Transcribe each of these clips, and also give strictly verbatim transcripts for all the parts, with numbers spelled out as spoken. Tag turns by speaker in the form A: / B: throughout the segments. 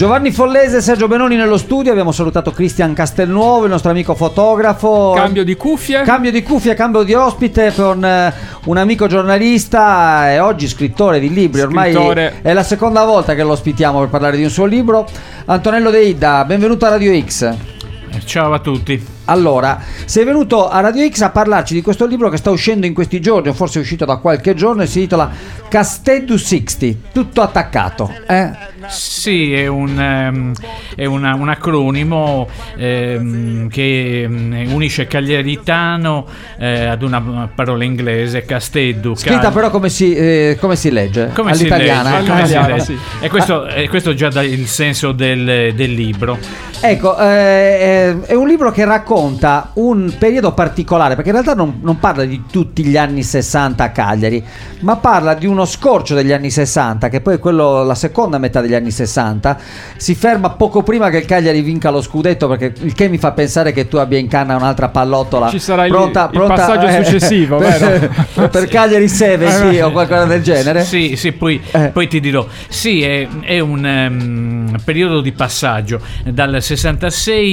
A: Giovanni Follese e Sergio Benoni nello studio. Abbiamo salutato Cristian Castelnuovo, il nostro amico fotografo.
B: Cambio di cuffie.
A: Cambio di cuffie, cambio di ospite con eh, un amico giornalista e oggi scrittore di libri. Ormai
B: Scrittore.
A: è la seconda volta che lo ospitiamo per parlare di un suo libro. Antonello De Ida, benvenuto a Radio X.
C: Ciao a tutti.
A: Allora, sei venuto a Radio X a parlarci di questo libro che sta uscendo in questi giorni, o forse è uscito da qualche giorno, e si intitola Casteddu sessanta, tutto attaccato. Eh?
C: Sì, è un, um, è una, un acronimo um, che um, unisce Cagliaritano eh, ad una parola inglese, Casteddu.
A: Scritta
C: Cal-
A: però come si, eh, come si legge?
C: come
A: all'italiana.
C: Si legge, come si
B: All'italiana,
C: legge.
B: sì.
C: E questo, e questo già dà il senso del, del libro.
A: Ecco, eh, è un libro che racconta un periodo particolare, perché in realtà non, non parla di tutti gli anni sessanta a Cagliari, ma parla di uno scorcio degli anni sessanta, che poi è quello, la seconda metà degli anni sessanta. Si ferma poco prima che il Cagliari vinca lo scudetto, perché il che mi fa pensare che tu abbia in canna un'altra pallottola.
B: Ci sarà il-
A: pronta,
B: il
A: pronta,
B: passaggio
A: eh,
B: successivo,
A: per,
B: vero?
A: per Cagliari settanta o qualcosa del genere.
C: Sì, sì, poi,
A: Eh.
C: poi ti dirò. Sì, è, è un um, periodo di passaggio dal sessantasei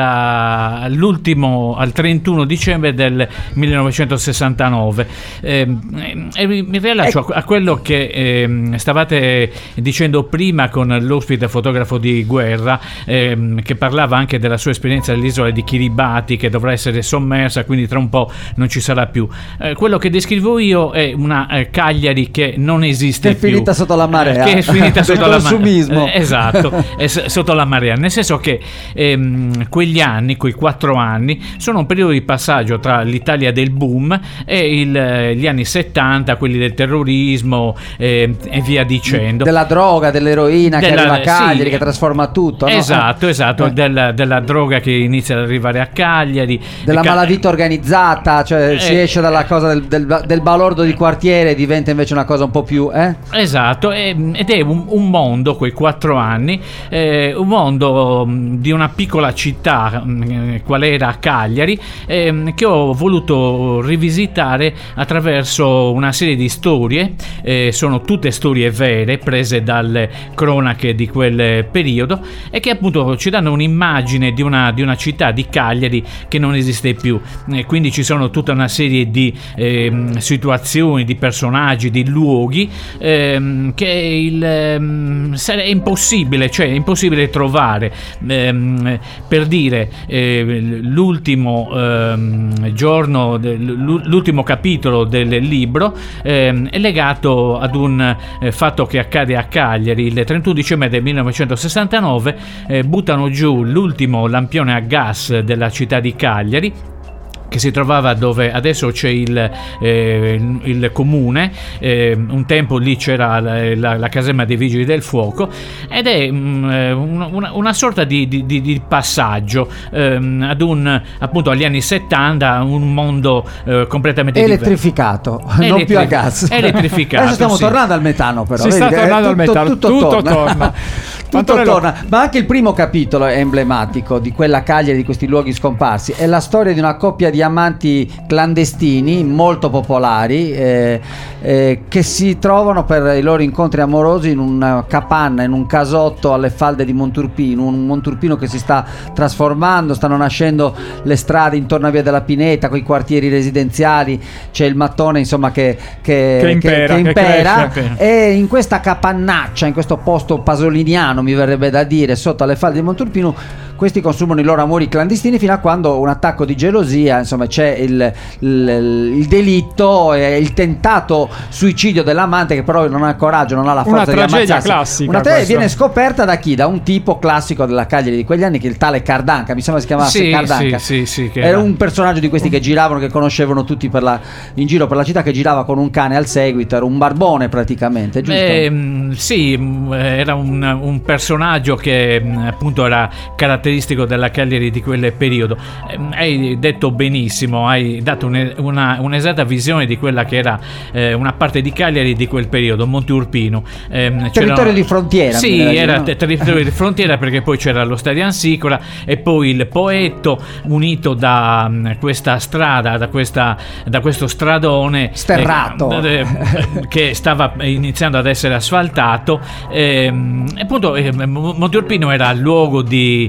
C: alla, all'ultimo, al trentuno dicembre del millenovecentosessantanove. Eh, e mi riallaccio a, a quello che eh, stavate dicendo prima con l'ospite fotografo di guerra, eh, che parlava anche della sua esperienza all'isola di Kiribati, che dovrà essere sommersa, quindi tra un po' non ci sarà più. Eh, quello che descrivo io è una eh, Cagliari che non esiste
A: Che è
C: più.
A: finita sotto la marea.
C: Che è finita
A: Del
C: sotto la
A: consumismo.
C: marea. Eh, esatto, è s- sotto la marea. Nel senso che ehm, quegli anni, quei quattro anni, sono un periodo di passaggio tra l'Italia del boom e il, gli anni settanta, quelli del terrorismo eh, e via dicendo.
A: Della droga, dell'eroina che
C: Della-
A: arriva a Cagliari,
C: sì.
A: che trasforma tutto, no?
C: Esatto, esatto,
A: Eh.
C: della, della droga che inizia ad arrivare a Cagliari.
A: Della
C: Ca-
A: malavita organizzata, cioè
C: Eh.
A: si esce dalla cosa del, del, del balordo di quartiere e diventa invece una cosa un po' più eh?
C: Esatto, e- ed è un, un mondo, quei quattro anni, eh, un mondo mh, di una piccola città, mh, qual era Cagliari, ehm, che ho voluto rivisitare attraverso una serie di storie. Eh, sono tutte storie vere, prese dalle cronache di quel periodo, e che appunto ci danno un'immagine di una, di una città, di Cagliari, che non esiste più. Eh, quindi ci sono tutta una serie di ehm, situazioni, di personaggi, di luoghi ehm, che il, ehm, è impossibile, cioè è impossibile trovare. Ehm, per dire, eh, l'ultimo ehm, giorno, del- l'ultimo capitolo del libro ehm, è legato ad un eh, fatto che accade a Cagliari il trentuno dicembre del millenovecentosessantanove. Eh, buttano giù l'ultimo lampione a gas della città di Cagliari, che si trovava dove adesso c'è il, eh, il, il comune. Eh, un tempo lì c'era la, la, la caserma dei vigili del fuoco, ed è mh, una, una sorta di, di, di, di passaggio ehm, ad un, appunto, agli anni settanta, un mondo eh, completamente
A: elettrificato,
C: diverso.
A: non più a gas.
C: Elettrificato.
A: Adesso stiamo
C: sì.
A: tornando al metano, però
B: Si sta
A: vedi che
B: tornando
A: è
B: al
A: tutto,
B: metano,
A: tutto,
B: tutto
A: torna,
B: torna.
A: tutto
B: Antonello-
A: torna. Ma anche il primo capitolo è emblematico di quella Cagliari, di questi luoghi scomparsi. È la storia di una coppia di amanti clandestini molto popolari eh, eh, che si trovano per i loro incontri amorosi in una capanna, in un casotto alle falde di Monturpino, un Monturpino che si sta trasformando, stanno nascendo le strade intorno a Via della Pineta con i quartieri residenziali, c'è il mattone insomma che, che,
B: Che impera,
A: che
B: che
A: impera,
C: cresce.
A: e in questa capannaccia, in questo posto pasoliniano mi verrebbe da dire, sotto alle falde di Monturpino, questi consumano i loro amori clandestini fino a quando un attacco di gelosia, insomma c'è il, il, il delitto e il tentato suicidio dell'amante, che però non ha il coraggio, non ha la
B: Una
A: forza di
B: tragedia
A: ammazzarsi.
B: classica
A: Una tragedia
B: questa.
A: viene scoperta da chi? Da un tipo classico della Cagliari di quegli anni, che è il tale Cardanca, mi sembra si chiamasse
C: Sì,
A: Cardanca.
C: sì, sì, sì, che
A: era
C: era-
A: un personaggio di questi che giravano, che conoscevano tutti per la, in giro per la città, che girava con un cane al seguito, era un barbone praticamente, giusto?
C: Eh, mh, sì, mh, era un, un personaggio che mh, appunto era caratterizzato caratteristico della Cagliari di quel periodo. Eh, hai detto benissimo, hai dato un, una, un'esatta visione di quella che era eh, una parte di Cagliari di quel periodo, Monteurpino. Eh,
A: territorio di frontiera.
C: Sì, era
A: no?
C: territorio di frontiera, perché poi c'era lo Stadio Ansicora e poi il Poetto, unito da um, questa strada, da, questa, da questo stradone
A: sterrato
C: eh, che stava iniziando ad essere asfaltato. Eh, appunto eh, Monteurpino era luogo di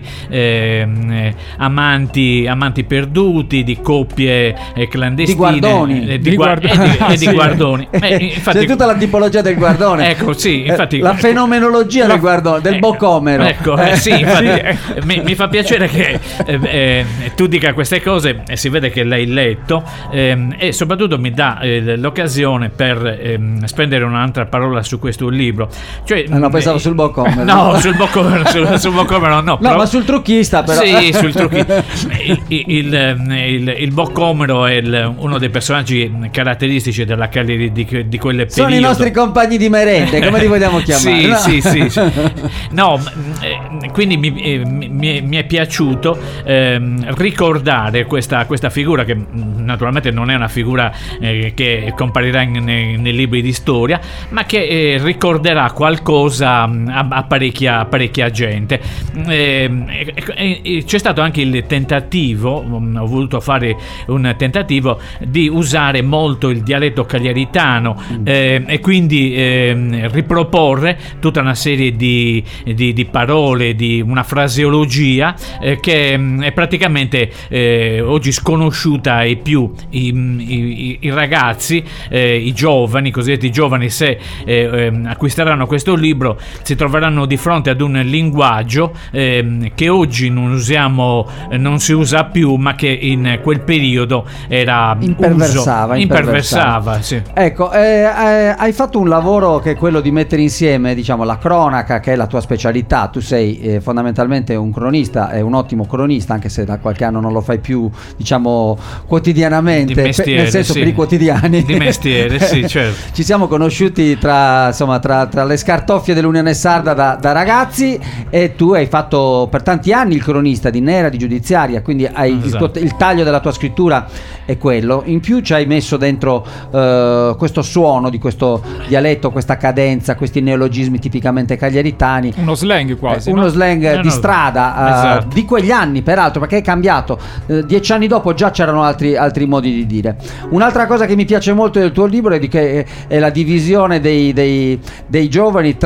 C: eh, amanti, amanti perduti, di coppie eh, clandestine,
A: di guardoni,
C: eh, di, di, guard- guardoni. Eh, di, eh, di guardoni. Eh, infatti,
A: c'è tutta la tipologia del guardone.
C: Ecco, sì, infatti,
A: la fenomenologia del guardone, del eh, boccomero.
C: Ecco, eh, sì, infatti, eh, mi, mi fa piacere che eh, eh, tu dica queste cose, e si vede che l'hai letto, eh, e soprattutto mi dà eh, l'occasione per eh, spendere un'altra parola su questo libro. Cioè,
A: ah, no, pensavo eh, sul boccomero.
C: No, sul boccomero, sul, sul boccomero no.
A: No,
C: però,
A: ma sul trucchista però.
C: Sì, sul trucchista. Il, il, il, il boccomero è il, uno dei personaggi caratteristici della Cagliari di, di quel periodo.
A: Sono i nostri compagni di merende, come li vogliamo chiamare?
C: Sì,
A: no?
C: sì, sì, sì. No, eh, quindi mi, eh, mi, mi è piaciuto eh, ricordare questa, questa figura, che naturalmente non è una figura eh, che comparirà in, nei, nei libri di storia, ma che eh, ricorderà qualcosa a, a parecchia, parecchia gente. Eh, eh, eh, c'è stato anche il tentativo, ho voluto fare un tentativo di usare molto il dialetto cagliaritano eh, e quindi eh, riproporre tutta una serie di, di, di parole, di una fraseologia eh, che è praticamente eh, oggi sconosciuta ai più. I, i, i ragazzi, eh, i giovani, i cosiddetti giovani, se eh, acquisteranno questo libro, si troveranno di fronte ad un linguaggio eh, che oggi non usiamo, non si usa più, ma che in quel periodo era
A: imperversava,
C: uso, imperversava, sì.
A: Ecco, eh, eh, hai fatto un lavoro che è quello di mettere insieme, diciamo, la cronaca, che è la tua specialità. Tu sei eh, fondamentalmente un cronista, è un ottimo cronista, anche se da qualche anno non lo fai più, diciamo, quotidianamente,
C: mestiere,
A: nel senso
C: sì.
A: per i quotidiani.
C: Di mestiere, sì, certo.
A: Ci siamo conosciuti tra, insomma, tra, tra le scartoffie dell'Unione Sarda da, da ragazzi, e tu hai fatto per tanti anni il cronista di Nera, di Giudiziaria, quindi hai
C: esatto.
A: il, tuo, il taglio della tua scrittura è quello. In più ci hai messo dentro uh, questo suono di questo dialetto, questa cadenza, questi neologismi tipicamente cagliaritani,
B: uno slang quasi,
A: eh, uno
B: no?
A: slang
C: eh,
A: di
C: no.
A: strada uh,
C: esatto.
A: di quegli anni, peraltro, perché è cambiato. Uh, dieci anni dopo già c'erano altri, altri modi di dire. Un'altra cosa che mi piace molto del tuo libro è, di che è la divisione dei, dei, dei giovani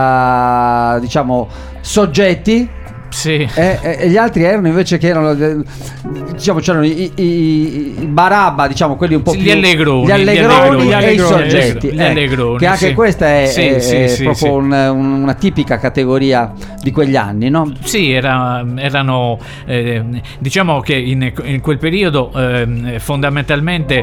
A: tra uh, diciamo soggetti.
C: Sì.
A: E, e gli altri erano invece che erano, diciamo, c'erano i, i, i Barabba, diciamo, quelli un po'
C: Gli
A: più
C: allegroni,
A: gli allegroni,
C: gli allegroni,
A: e i
C: gli
A: soggetti,
C: gli
A: ecco,
C: allegroni,
A: che anche
C: sì.
A: questa è,
C: Sì,
A: è,
C: sì,
A: è
C: sì,
A: proprio
C: sì.
A: Un, una tipica categoria di quegli anni, no?
C: Sì, era, erano eh, diciamo che in, in quel periodo eh, fondamentalmente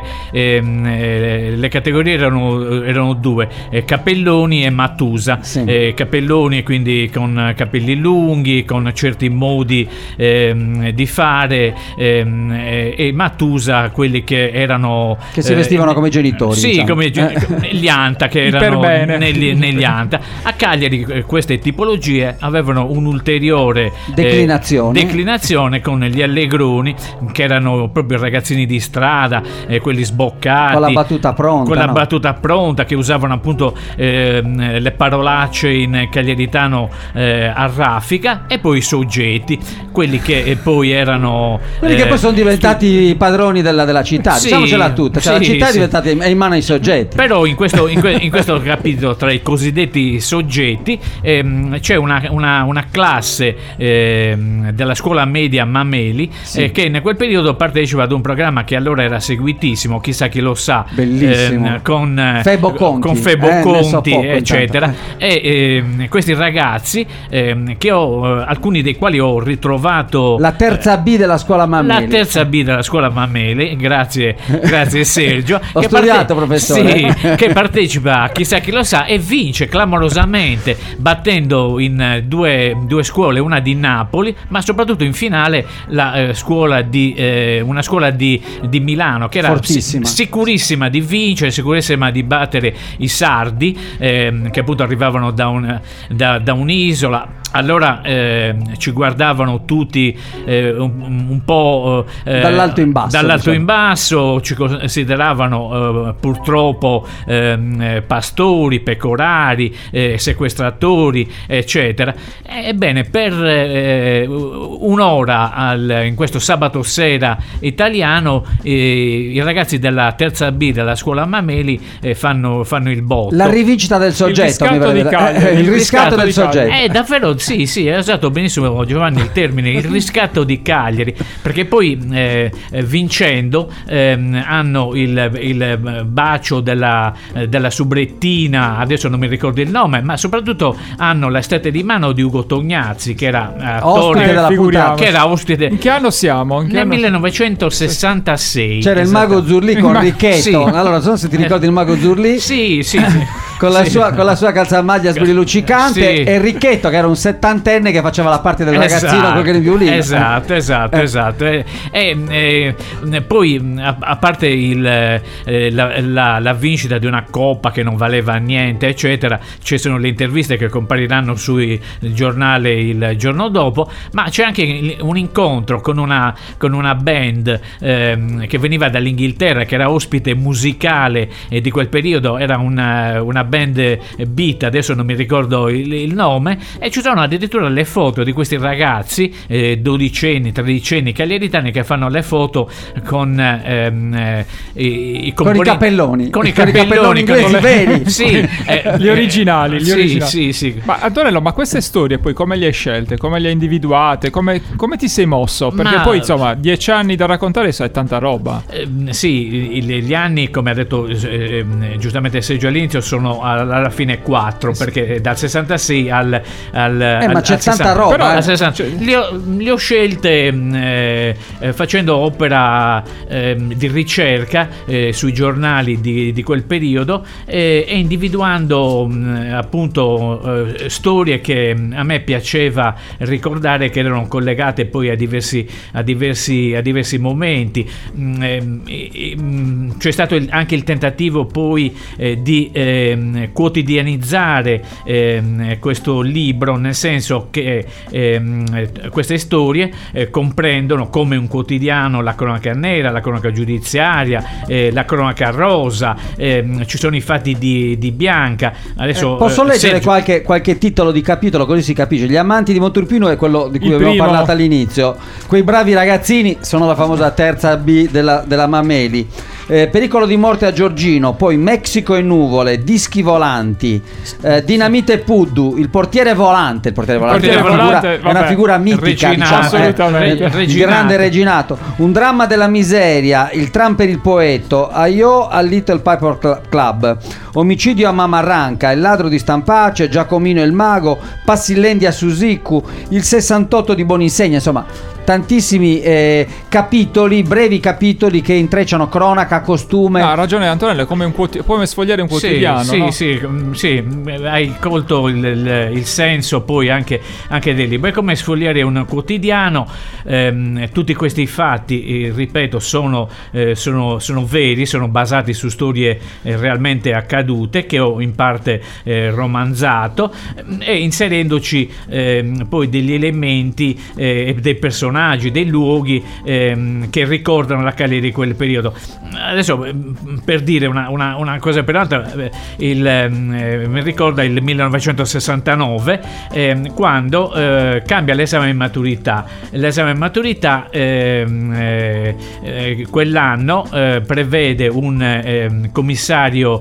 C: eh, le categorie erano, erano due, eh, Capelloni e Mattusa.
A: Sì.
C: eh, Capelloni quindi con capelli lunghi, con certi modi ehm, di fare, ehm, e, e Mattusa quelli che erano
A: che si
C: eh,
A: vestivano come genitori,
C: sì,
A: diciamo.
C: come gli Anta, che erano
B: bene.
C: negli, negli Anta. A Cagliari eh, queste tipologie avevano un'ulteriore
A: declinazione.
C: eh, declinazione con gli allegroni, che erano proprio ragazzini di strada, eh, quelli sboccati
A: con la battuta pronta,
C: con la
A: no?
C: battuta pronta, che usavano appunto ehm, le parolacce in cagliaritano eh, a raffica, e poi i soggetti, quelli che eh, poi erano
A: quelli
C: eh,
A: che poi sono diventati padroni della, della città,
C: sì,
A: diciamocela tutta, cioè
C: sì,
A: la città
C: sì.
A: è diventata in, è in mano ai soggetti.
C: Però in questo, in, que, in questo capitolo, tra i cosiddetti soggetti, ehm, c'è una, una, una classe ehm, della scuola media Mameli,
A: Sì.
C: eh, che in quel periodo partecipa ad un programma che allora era seguitissimo, chissà chi lo sa,
A: Bellissimo.
C: ehm, con eh,
A: Febo Conti,
C: con Febo
A: eh, ne
C: Conti,
A: so poco,
C: eccetera.
A: intanto.
C: E ehm, questi ragazzi, ehm, che ho, eh, alcuni dei quali ho ritrovato
A: La terza B della scuola Mameli.
C: La terza B della scuola Mameli, grazie, grazie Sergio.
A: Ho
C: che
A: studiato, professore.
C: Sì, che partecipa a chissà chi lo sa e vince clamorosamente, battendo in due, due scuole, una di Napoli, ma soprattutto in finale la eh, scuola di eh, una scuola di, di Milano, che era
A: Fortissima.
C: si- sicurissima di vincere, sicurissima di battere i sardi, ehm, che appunto arrivavano da, un, da, da un'isola. Allora eh, ci guardavano tutti eh, un, un po' eh,
A: dall'alto in basso,
C: dall'alto
A: diciamo.
C: in basso, ci consideravano eh, purtroppo eh, pastori, pecorari, eh, sequestratori, eccetera. Ebbene, per eh, un'ora al, in questo sabato sera italiano, eh, i ragazzi della terza B della scuola Mameli eh, fanno, fanno il botto.
A: La rivincita del soggetto,
B: il riscatto,
A: mi
B: di
A: pare-
B: Cagliari,
A: eh, il
B: il
A: riscatto
B: riscatto
A: del
B: di
A: soggetto.
C: Eh, davvero, sì, sì, hai usato benissimo, Giovanni, il termine, il riscatto di Cagliari, perché poi eh, vincendo ehm, hanno il, il bacio della, della subrettina, adesso non mi ricordo il nome, ma soprattutto hanno la stretta di mano di Ugo Tognazzi, che era attore,
A: Ospite della
B: figuriamoci.
A: puntata.
C: che era ospite
B: In che anno siamo? In che
C: nel
B: anno-
C: millenovecentosessantasei.
A: C'era il mago Zurlì con
C: Ma-
A: Ricchetto.
C: sì.
A: Allora, non so se ti ricordi il mago Zurlì.
C: Sì, sì, sì.
A: Con la,
C: Sì.
A: sua, con la sua calzamaglia sbrilluccicante,
C: Sì.
A: e Ricchetto che era un settantenne che faceva la parte del ragazzino
C: Esatto,
A: con il violino.
C: esatto, esatto,
A: Eh.
C: esatto. E, e- e poi, a, a parte il, eh, la, la- la vincita di una coppa che non valeva niente, eccetera, ci sono le interviste che compariranno sui giornale il giorno dopo, ma c'è anche il- un incontro con una, con una band ehm, che veniva dall'Inghilterra, che era ospite musicale e di quel periodo, era una, una band beat, adesso non mi ricordo il, il nome, e ci sono addirittura le foto di questi ragazzi eh, dodicenni, tredicenni cagliaritani che fanno le foto con ehm, eh, i, i
A: Con i
C: componenti-
A: cappelloni.
C: con i
A: Con i
C: cappelloni,
A: cappelloni inglesi
C: con-
A: veri.
C: sì, eh,
B: Gli originali, gli
C: sì,
B: originali.
C: sì, sì.
B: Ma Antonello, ma queste storie poi come le hai scelte? Come le hai individuate? Come, come ti sei mosso? Perché
C: Ma-
B: poi insomma dieci anni da raccontare sai tanta roba.
C: Eh, sì, i- gli anni, come ha detto eh, eh, giustamente Sergio all'inizio, sono alla alla fine quattro, perché dal sessantasei al, al,
A: Eh, ma
C: al-
A: c'è
C: al
A: tanta
C: sessanta.
A: roba,
C: Però,
A: eh.
C: al sessanta. Le, ho, le ho scelte mh, eh, eh, facendo opera ehm, di ricerca eh, sui giornali di, di quel periodo eh, e individuando mh, appunto eh, storie che mh, a me piaceva ricordare, che erano collegate poi a diversi, a diversi, a diversi momenti. Mm, ehm, e- e, mm, c'è stato il- anche il tentativo poi eh, di ehm, quotidianizzare ehm, questo libro, nel senso che ehm, queste storie eh, comprendono come un quotidiano la cronaca nera, la cronaca giudiziaria, eh, la cronaca rosa, ehm, ci sono i fatti di, di Bianca. Adesso
A: Eh, posso
C: eh,
A: leggere
C: Sergio-
A: qualche, qualche titolo di capitolo, così si capisce. Gli amanti di Monturpino è quello di cui
B: Il
A: abbiamo
B: primo.
A: parlato all'inizio. Quei bravi ragazzini sono la famosa terza B della, della Mameli. Eh, pericolo di morte a Giorgino, poi Messico e nuvole, dischi volanti, eh, Dinamite e Puddu, il portiere volante. Il portiere volante,
B: portiere
A: è, una
B: volante,
A: figura, è una
B: vabbè,
A: figura mitica,
C: Reginato,
A: diciamo, eh,
B: assolutamente.
A: il
C: Reginato.
A: grande Reginato. Un dramma della miseria, il tram per il poeto, Aio al Little Piper Cl- Club, omicidio a Mamarranca, il ladro di Stampace, Giacomino il mago, Passillendi a Susicu, il sessantotto di Boninsegna, insomma tantissimi eh, capitoli, brevi capitoli che intrecciano cronaca, costume.
B: No, ha ragione Antonello, è come, un quoti- come sfogliare un quotidiano,
C: sì,
B: no?
C: sì, sì, mm, sì, mm, hai colto il, il- il senso poi anche, anche del libro. È come sfogliare un quotidiano. Ehm, tutti questi fatti, eh, ripeto, sono, eh, sono, sono veri, sono basati su storie eh, realmente accadute, che ho in parte eh, romanzato, ehm, e inserendoci ehm, poi degli elementi eh, e dei personaggi, dei luoghi ehm, che ricordano la Cagliari di quel periodo. Adesso, ehm, per dire una, una, una cosa per l'altra, eh, il, ehm, eh, mi ricorda il millenovecentosessantanove, ehm, quando eh, cambia l'esame in maturità. L'esame in maturità ehm, eh, eh, quell'anno eh, prevede un ehm, commissario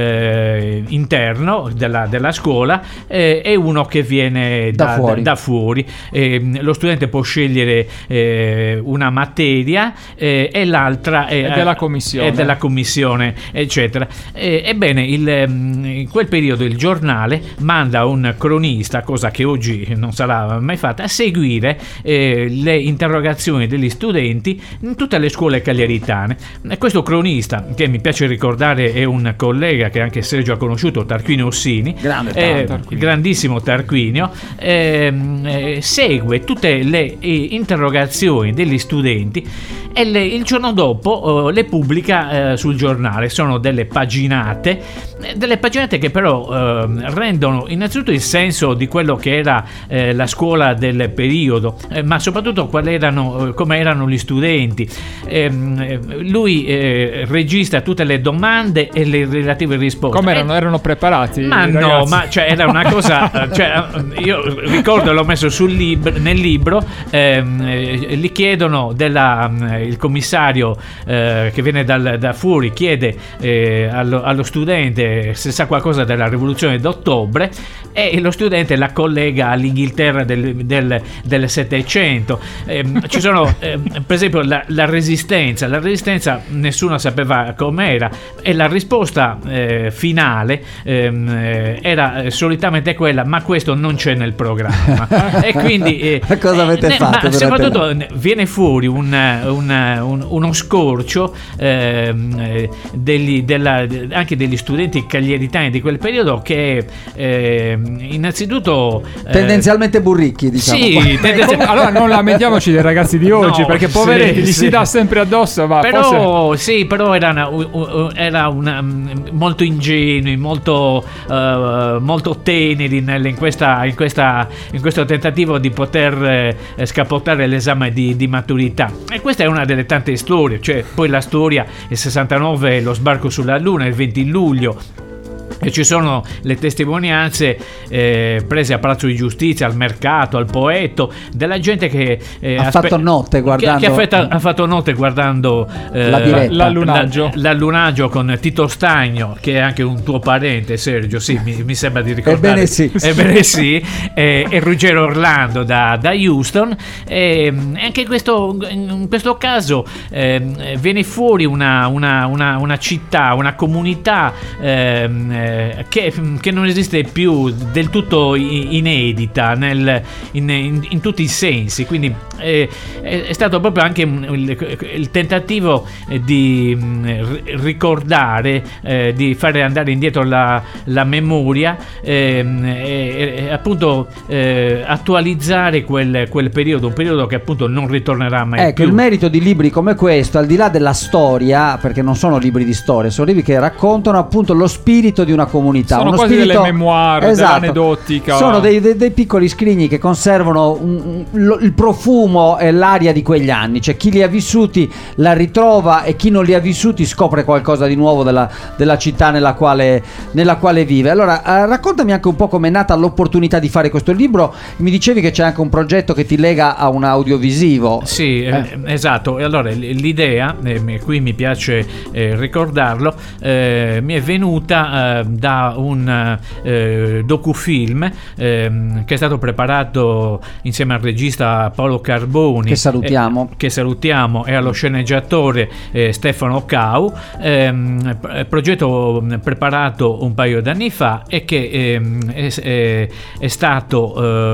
C: eh, interno della, della scuola eh, e uno che viene
A: Da
C: da,
A: fuori.
C: da fuori. Ehm, lo studente può scegliere eh, una materia eh, e l'altra è,
B: È della commissione.
C: è della commissione, eccetera. Eh, ebbene, il, ehm, in quel periodo il giornale manda un cronista, cosa che oggi non sarà mai fatta, a seguire eh, le interrogazioni degli studenti in tutte le scuole cagliaritane. E questo cronista, che mi piace ricordare, è un collega che anche Sergio ha conosciuto, Tarquinio Ossini,
A: Grande
C: eh,
B: Tarquinio.
C: grandissimo Tarquinio, ehm, eh, segue tutte le eh, interrogazioni degli studenti e le- il giorno dopo eh, le pubblica eh, sul giornale. Sono delle paginate delle paginette che però eh, rendono innanzitutto il senso di quello che era eh, la scuola del periodo, eh, ma soprattutto quali erano, eh, come erano gli studenti. Eh, lui eh, registra tutte le domande e le relative risposte.
B: Come erano? Eh, erano preparati?
C: Ma no, ma cioè, era una cosa. Cioè, io ricordo, l'ho messo sul libro, nel libro. Ehm, eh, gli chiedono della, il commissario eh, che viene dal, da fuori chiede eh, allo, allo studente se sa qualcosa della rivoluzione d'ottobre, e lo studente la collega all'Inghilterra del, del, del Settecento. Eh, ci sono eh, per esempio la, la resistenza la resistenza nessuno sapeva com'era, e la risposta eh, finale eh, era solitamente quella: ma questo non c'è nel programma. E quindi eh,
A: cosa avete
C: eh,
A: fatto?
C: Ma soprattutto la... viene fuori un, un, un, uno scorcio eh, degli, della, anche degli studenti caglieritani di quel periodo, che eh, innanzitutto eh,
A: tendenzialmente burricchi, diciamo.
C: Sì, tendenzial...
B: allora non lamentiamoci dei ragazzi di oggi,
C: no,
B: perché poveretti,
C: sì,
B: gli
C: sì.
B: si dà sempre addosso, ma
C: però
B: forse...
C: sì, però era, una, era una, molto ingenui, molto, uh, molto teneri nel, in, questa, in, questa, in questo tentativo di poter eh, scappotare l'esame di, di maturità. E questa è una delle tante storie. Cioè, poi la storia, il sessantanove, lo sbarco sulla Luna, il venti luglio. E ci sono le testimonianze eh, prese a Palazzo di Giustizia, al mercato, al Poetto, della gente che eh,
A: ha
C: aspe-
A: fatto notte guardando
C: che, che ha, fatto, ha fatto notte guardando eh,
A: la diretta.
B: l'allunaggio.
C: La, l'allunaggio con Tito Stagno, che è anche un tuo parente, Sergio. Sì, mi, mi sembra di ricordare.
A: Ebbene sì,
C: Ebbene sì. E, e Ruggero Orlando da, da Houston. E anche in questo, in questo caso eh, viene fuori una, una, una, una città, una comunità eh, Che, che non esiste più, del tutto inedita nel, in, in, in tutti i sensi. Quindi eh, è, è stato proprio anche il, il tentativo di ricordare, eh, di fare andare indietro la, la memoria, eh, e, e appunto eh, attualizzare quel, quel periodo, un periodo che appunto non ritornerà mai
A: ecco,
C: più.
A: Il merito di libri come questo, al di là della storia, perché non sono libri di storia, sono libri che raccontano appunto lo spirito di una comunità.
B: Sono
A: uno
B: quasi
A: spirito...
B: delle memoir,
A: esatto.
B: dell'aneddotica.
A: Sono dei, dei, dei piccoli scrigni che conservano un, un, lo, il profumo e l'aria di quegli anni. Cioè, chi li ha vissuti la ritrova, e chi non li ha vissuti scopre qualcosa di nuovo della, della città nella quale, nella quale vive. Allora, eh, raccontami anche un po' com'è nata l'opportunità di fare questo libro. Mi dicevi che c'è anche un progetto che ti lega a un audiovisivo.
C: Sì, eh. Eh, esatto. E allora l'idea, eh, qui mi piace eh, ricordarlo, eh, mi è venuta eh, da un eh, docufilm eh, che è stato preparato insieme al regista Paolo Carboni,
A: che salutiamo,
C: eh, che salutiamo e allo sceneggiatore eh, Stefano Cau, eh, progetto preparato un paio d'anni fa e che eh, è, è, è stato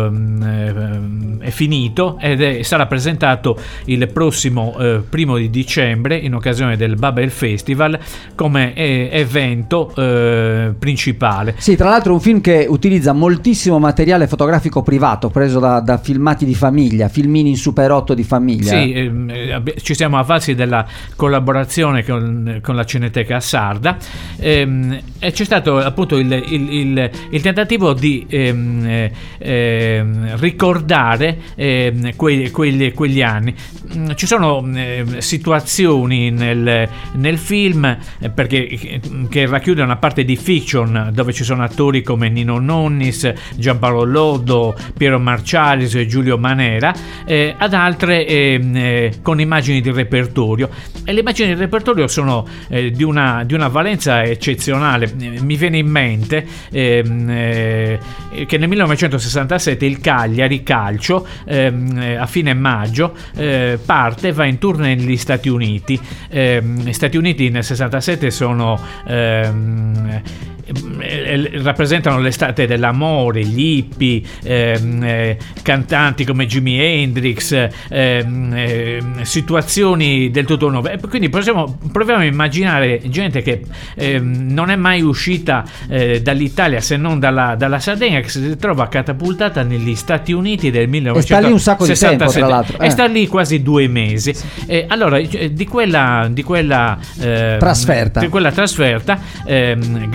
C: eh, è finito ed è, sarà presentato il prossimo eh, primo di dicembre in occasione del Babel Festival come eh, evento eh, principale.
A: Sì, tra l'altro è un film che utilizza moltissimo materiale fotografico privato preso da, da filmati di famiglia, filmini in Super otto di famiglia.
C: Sì, eh, ci siamo avvalsi della collaborazione con, con la Cineteca Sarda, ehm, e c'è stato appunto il, il, il, il tentativo di ehm, eh, ricordare ehm, quei, quegli, quegli anni. Ci sono eh, situazioni nel, nel film eh, perché che racchiude una parte di fiction dove ci sono attori come Nino Nonnis, Giampaolo Loddo, Piero Marcialis e Giulio Manera, eh, ad altre eh, eh, con immagini di repertorio, e le immagini di repertorio sono eh, di, una, di una valenza eccezionale. Mi viene in mente eh, eh, che nel millenovecentosessantasette il Cagliari Calcio eh, a fine maggio eh, parte, va in tour negli Stati Uniti. Eh, gli Stati Uniti nel sessantasette sono ehm, rappresentano l'estate dell'amore, gli hippie, ehm, eh, cantanti come Jimi Hendrix, ehm, eh, situazioni del tutto nuove. Quindi possiamo, proviamo a immaginare gente che ehm, non è mai uscita eh, dall'Italia se non dalla, dalla Sardegna, che si trova catapultata negli Stati Uniti del millenovecentosessantasette.
A: E sta lì un sacco di tempo, tra l'altro. Eh.
C: E sta lì quasi due mesi. Sì. E allora, di quella, di quella eh,
A: trasferta,
C: di quella trasferta ehm, grazie alla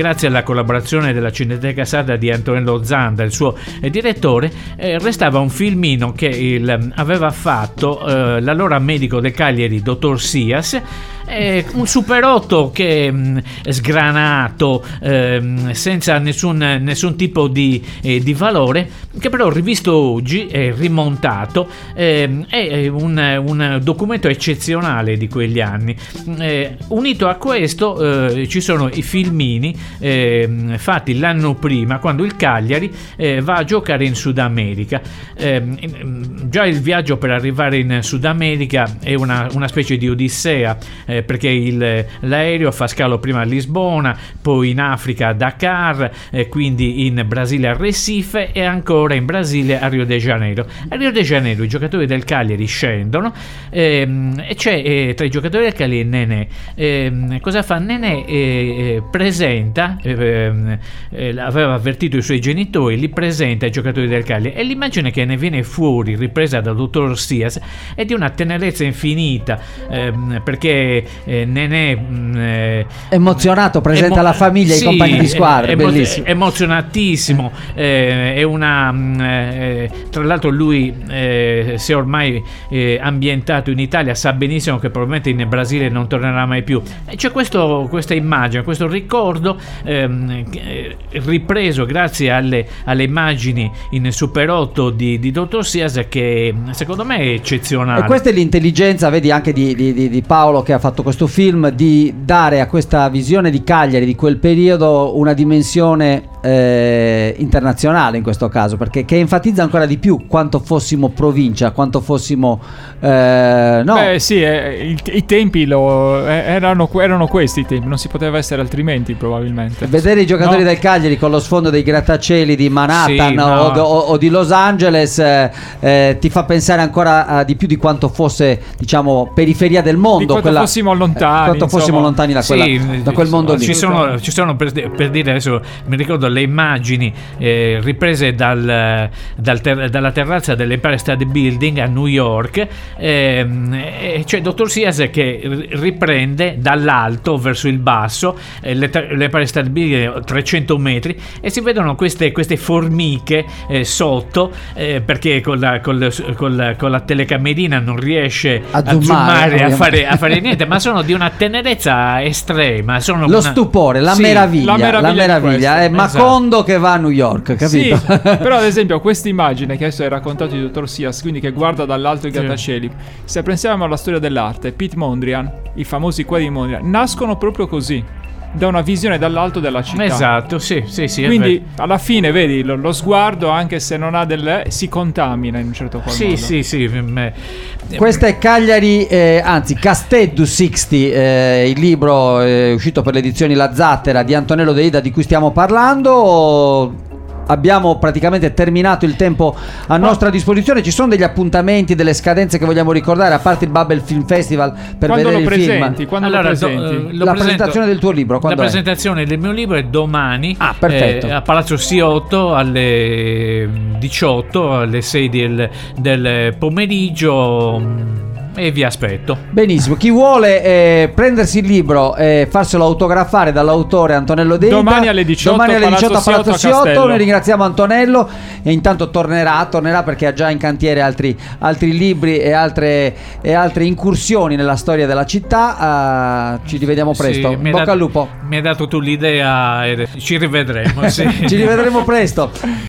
C: collaborazione della Cineteca Sarda di Antonello Zanda, il suo eh, direttore, eh, restava un filmino che il, aveva fatto eh, l'allora medico del Cagliari, dottor Sias. Eh, un Super otto che mh, sgranato, ehm, senza nessun, nessun tipo di, eh, di valore, che però rivisto oggi e rimontato ehm, è un, un documento eccezionale di quegli anni. Eh, unito a questo eh, ci sono i filmini eh, fatti l'anno prima, quando il Cagliari eh, va a giocare in Sud America. Eh, già il viaggio per arrivare in Sud America è una, una specie di odissea, eh, perché il, l'aereo fa scalo prima a Lisbona, poi in Africa a Dakar, eh, quindi in Brasile a Recife e ancora in Brasile a Rio de Janeiro. A Rio de Janeiro i giocatori del Cagliari scendono ehm, e c'è eh, tra i giocatori del Cagliari Nenè. Ehm, cosa fa? Nenè eh, presenta, eh, eh, aveva avvertito i suoi genitori, li presenta ai giocatori del Cagliari, e l'immagine che ne viene fuori, ripresa dal dottor Sias, è di una tenerezza infinita, ehm, perché eh, Nenè mh, eh,
A: emozionato, presenta
C: emo-
A: la famiglia e
C: sì,
A: i compagni di squadra,
C: emo-
A: bellissimo,
C: emozionatissimo. eh, è una mh, eh, tra l'altro lui eh, si è ormai eh, ambientato in Italia, sa benissimo che probabilmente in Brasile non tornerà mai più, e c'è questo, questa immagine, questo ricordo ehm, ripreso grazie alle, alle immagini in Super otto di, di dottor Sias, che secondo me è eccezionale.
A: e questa è l'intelligenza, vedi, anche di, di, di Paolo, che ha fatto questo film, di dare a questa visione di Cagliari di quel periodo una dimensione eh, internazionale in questo caso, perché che enfatizza ancora di più quanto fossimo provincia, quanto fossimo eh, no.
B: Beh sì, eh, i, i tempi lo, eh, erano, erano questi i tempi, non si poteva essere altrimenti probabilmente.
A: Vedere i giocatori
B: No.
A: del Cagliari con lo sfondo dei grattacieli di Manhattan
C: Sì, no.
A: o, o- o di Los Angeles eh, eh, ti fa pensare ancora eh, di più di quanto fosse, diciamo, periferia del mondo,
B: Di quanto
A: quella-
B: fossimo lontani,
A: eh, quanto
B: insomma.
A: fossimo lontani da, quella-
C: Sì,
A: da quel mondo lì.
C: ci sono, ci sono per, per dire, adesso mi ricordo le immagini eh, riprese dal, dal ter- dalla terrazza dell'Empire State Building a New York, ehm, e c'è dottor Sias che ri- riprende dall'alto verso il basso eh, l'Et- l'Empire State Building trecento metri, e si vedono queste, queste formiche eh, sotto, eh, perché con la, col- col- con la telecamerina non riesce
A: A
C: a
A: zoomare,
C: zoomare, a
A: ovviamente.
C: fare, a fare niente, ma sono di una tenerezza estrema, sono
A: Lo
C: una-
A: stupore, la
C: Sì,
A: meraviglia,
B: la meraviglia
A: la
B: di
A: meraviglia
B: questo.
A: è Macondo che va a New York, capito?
B: Sì, però ad esempio questa immagine che adesso hai raccontato di dottor Sias, quindi che guarda dall'alto i
C: Sì.
B: grattacieli, se pensiamo alla storia dell'arte, Pete Mondrian, i famosi quadri di Mondrian, nascono proprio così, da una visione dall'alto della città.
C: Esatto, sì, sì, sì. è
B: Quindi
C: vero.
B: alla fine vedi lo, lo sguardo, anche se non ha del, si contamina in un certo qual
C: Sì,
B: modo.
C: sì, sì. me-
A: Questa è Cagliari, eh, anzi Casteddu sessanta, eh, il libro eh, uscito per le edizioni La Zattera di Antonello De Ida di cui stiamo parlando. Abbiamo praticamente terminato il tempo a nostra disposizione. Ci sono degli appuntamenti, delle scadenze che vogliamo ricordare, a parte il Babel Film Festival, per
B: Quando
A: vedere
B: lo
A: il film?
B: presenti? Quando
C: Allora,
B: lo
C: do-
B: presenti?
C: eh, lo
A: La
C: presento-
A: presentazione del tuo libro,
C: La
A: quando è?
C: presentazione del mio libro è domani,
A: Ah, perfetto.
C: eh, a Palazzo C otto alle diciotto, alle sei del, del pomeriggio, mm, e vi aspetto.
A: Benissimo, chi vuole eh, prendersi il libro e farselo autografare dall'autore Antonello De Ida,
B: Domani alle diciotto,
A: domani alle
B: Palazzo
A: diciotto a Palazzo
B: Siotto a
A: Siotto.
B: Castello.
A: Noi ringraziamo Antonello, e intanto tornerà, tornerà perché ha già in cantiere altri, altri libri e altre, e altre incursioni nella storia della città. Uh, ci rivediamo presto,
C: Sì, mi hai
A: bocca
C: dato-
A: al lupo,
C: Mi hai dato tu l'idea e ci rivedremo. Sì.
A: ci rivedremo presto.